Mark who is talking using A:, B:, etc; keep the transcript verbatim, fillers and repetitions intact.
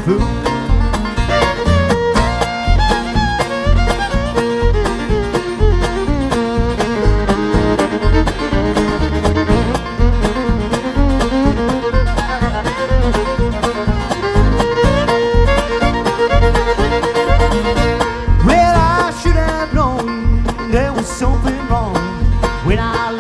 A: fool. Well, I should have known there was something wrong when I